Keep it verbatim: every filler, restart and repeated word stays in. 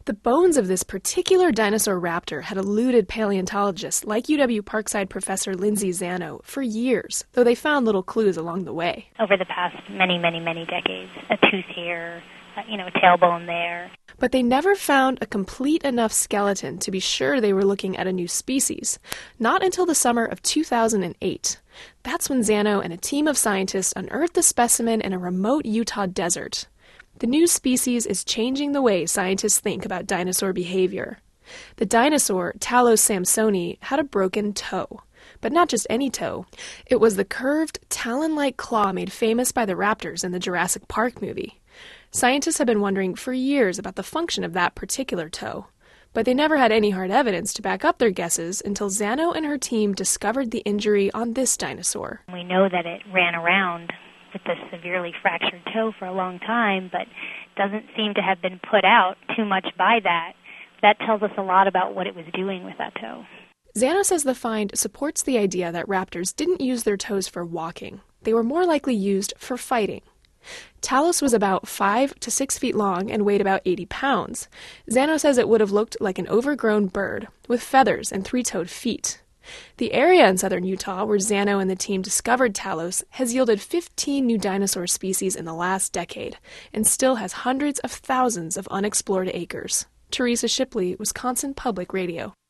The bones of this particular dinosaur raptor had eluded paleontologists like U W Parkside professor Lindsay Zano for years, though they found little clues along the way. Over the past many, many, many decades, a tooth here, you know, a tailbone there. But they never found a complete enough skeleton to be sure they were looking at a new species, not until the summer of two thousand eight. That's when Zano and a team of scientists unearthed the specimen in a remote Utah desert. The new species is changing the way scientists think about dinosaur behavior. The dinosaur, Talos samsoni, had a broken toe. But not just any toe. It was the curved, talon-like claw made famous by the raptors in the Jurassic Park movie. Scientists have been wondering for years about the function of that particular toe. But they never had any hard evidence to back up their guesses until Zano and her team discovered the injury on this dinosaur. We know that it ran around with this severely fractured toe for a long time, but doesn't seem to have been put out too much by that. That tells us a lot about what it was doing with that toe. Zano says the find supports the idea that raptors didn't use their toes for walking. They were more likely used for fighting. Talos was about five to six feet long and weighed about eighty pounds. Zano says it would have looked like an overgrown bird, with feathers and three-toed feet. The area in southern Utah where Zano and the team discovered Talos has yielded fifteen new dinosaur species in the last decade, and still has hundreds of thousands of unexplored acres. Teresa Shipley, Wisconsin Public Radio.